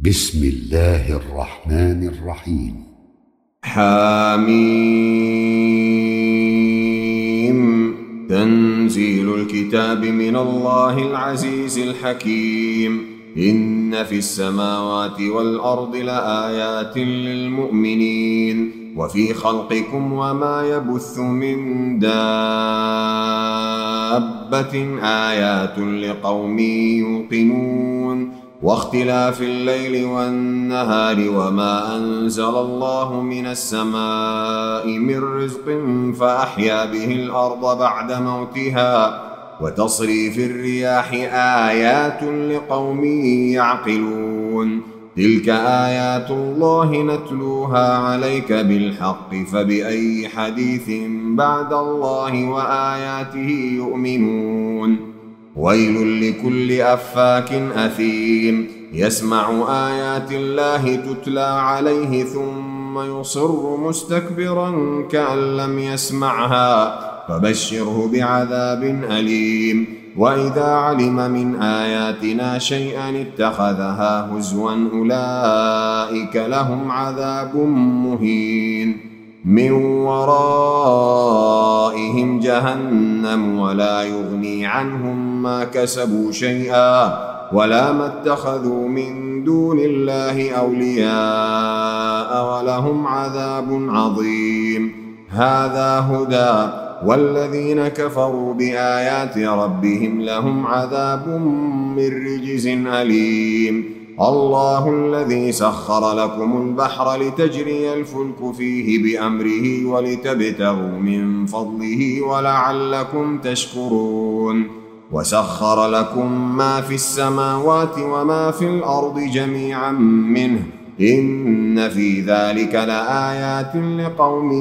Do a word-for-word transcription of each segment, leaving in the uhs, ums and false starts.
بسم الله الرحمن الرحيم. حاميم. تنزيل الكتاب من الله العزيز الحكيم. إن في السماوات والأرض لآيات للمؤمنين وفي خلقكم وما يبث من دابة آيات لقوم يوقنون واختلاف الليل والنهار وما أنزل الله من السماء من رزق فأحيا به الأرض بعد موتها وتصريف الرياح آيات لقوم يعقلون تلك آيات الله نتلوها عليك بالحق فبأي حديث بعد الله وآياته يؤمنون ويل لكل أفاك أثيم يسمع آيات الله تتلى عليه ثم يصر مستكبرا كأن لم يسمعها فبشره بعذاب أليم وإذا علم من آياتنا شيئا اتخذها هزوا أولئك لهم عذاب مهين من ورائهم جهنم ولا يغني عنهم ما كسبوا شيئا ولا ما اتخذوا من دون الله أولياء ولهم عذاب عظيم هذا هدى والذين كفروا بآيات ربهم لهم عذاب من رجز أليم الله الذي سخر لكم البحر لتجري الفلك فيه بأمره ولتبتغوا من فضله ولعلكم تشكرون وسخر لكم ما في السماوات وما في الأرض جميعا منه إن في ذلك لآيات لقوم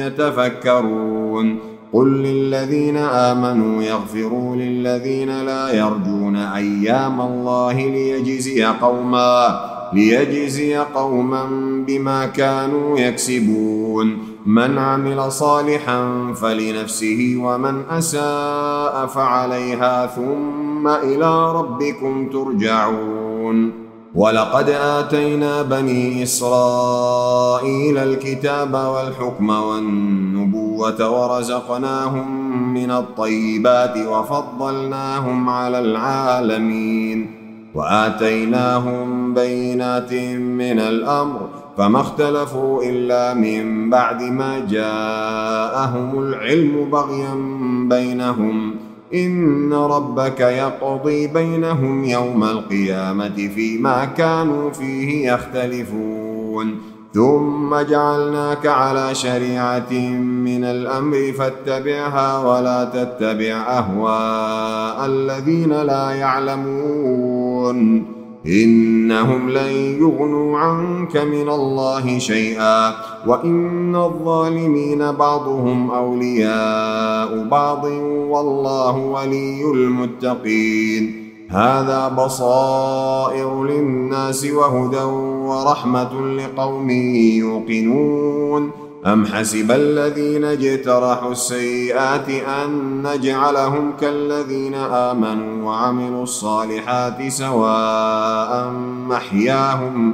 يتفكرون قل للذين آمنوا يغفروا للذين لا يرجون أيام الله ليجزي قوما ليجزي قوما بما كانوا يكسبون من عمل صالحا فلنفسه ومن أساء فعليها ثم إلى ربكم ترجعون ولقد آتينا بني إسرائيل الكتاب والحكم والنبوة ورزقناهم من الطيبات وفضلناهم على العالمين وآتيناهم بينات من الأمر فما اختلفوا إلا من بعد ما جاءهم العلم بغيا بينهم إن ربك يقضي بينهم يوم القيامة فيما كانوا فيه يختلفون ثم جعلناك على شريعة من الأمر فاتبعها ولا تتبع أهواء الذين لا يعلمون إنهم لن يغنوا عنك من الله شيئا وإن الظالمين بعضهم أولياء بعض والله ولي المتقين هذا بصائر للناس وهدى ورحمة لقوم يوقنون أم حسب الذين اجترحوا السيئات أن نجعلهم كالذين آمنوا وعملوا الصالحات سواء محياهم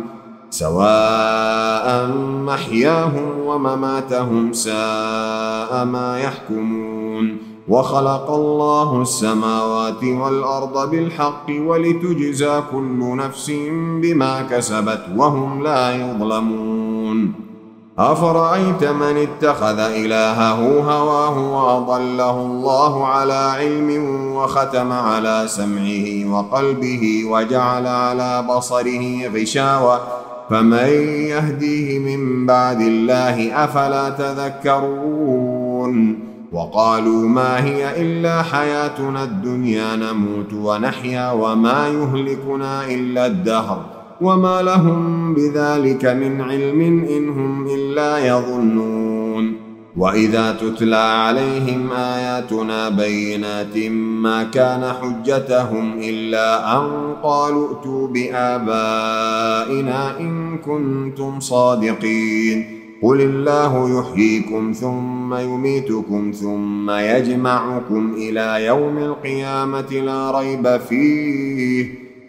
سواء محياهم ومماتهم ساء ما يحكمون وخلق الله السماوات والأرض بالحق ولتجزى كل نفس بما كسبت وهم لا يظلمون أفرأيت من اتخذ إلهه هواه وأضله الله على علم وختم على سمعه وقلبه وجعل على بصره غشاوة فمن يهديه من بعد الله أفلا تذكرون وقالوا ما هي إلا حياتنا الدنيا نموت ونحيا وما يهلكنا إلا الدهر وما لهم بذلك من علم إن هم إلا يظنون وإذا تتلى عليهم آياتنا بينات ما كان حجتهم إلا أن قالوا ائتوا بآبائنا إن كنتم صادقين قل الله يحييكم ثم يميتكم ثم يجمعكم إلى يوم القيامة لا ريب فيه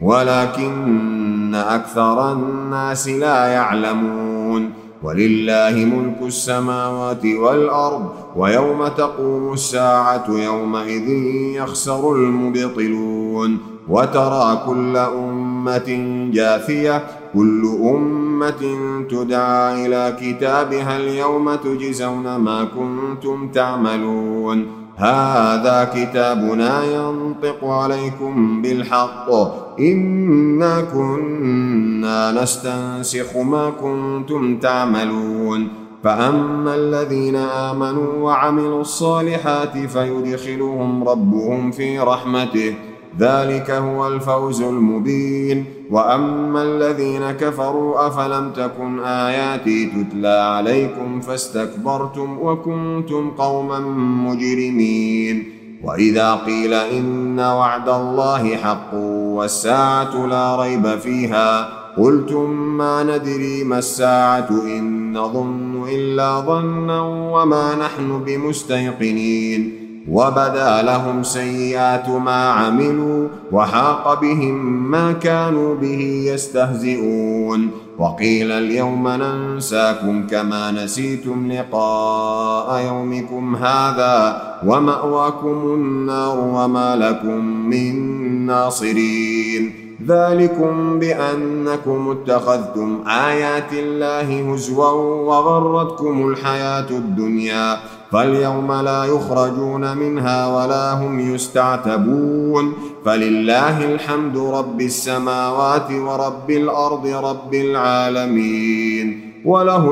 ولكن أكثر الناس لا يعلمون. ولله ملك السماوات والأرض ويوم تقوم الساعة يومئذ يخسر المبطلون. وترى كل أمة جاثية كل أمة تدعى إلى كتابها اليوم تجزون ما كنتم تعملون. هذا كتابنا ينطق عليكم بالحق إنا كنا نستنسخ ما كنتم تعملون. فأما الذين آمنوا وعملوا الصالحات فيدخلهم ربهم في رحمته ذلك هو الفوز المبين. وأما الذين كفروا أفلم تكن آياتي تتلى عليكم فاستكبرتم وكنتم قوما مجرمين. وإذا قيل إن وعد الله حق والساعة لا ريب فيها قلتم ما ندري ما الساعة إن نظن إلا ظنا وما نحن بمستيقنين. وبدا لهم سيئات ما عملوا وحاق بهم ما كانوا به يستهزئون. وقيل اليوم ننساكم كما نسيتم لقاء يومكم هذا ومأواكم النار وما لكم من ناصرين. ذلكم بأنكم اتخذتم آيات الله هزوا وغرتكم الحياة الدنيا فاليوم لا يخرجون منها ولا هم يستعتبون. فلله الحمد رب السماوات ورب الأرض رب العالمين. وله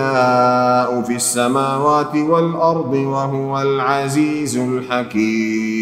الكبرياء في السماوات والأرض وهو العزيز الحكيم.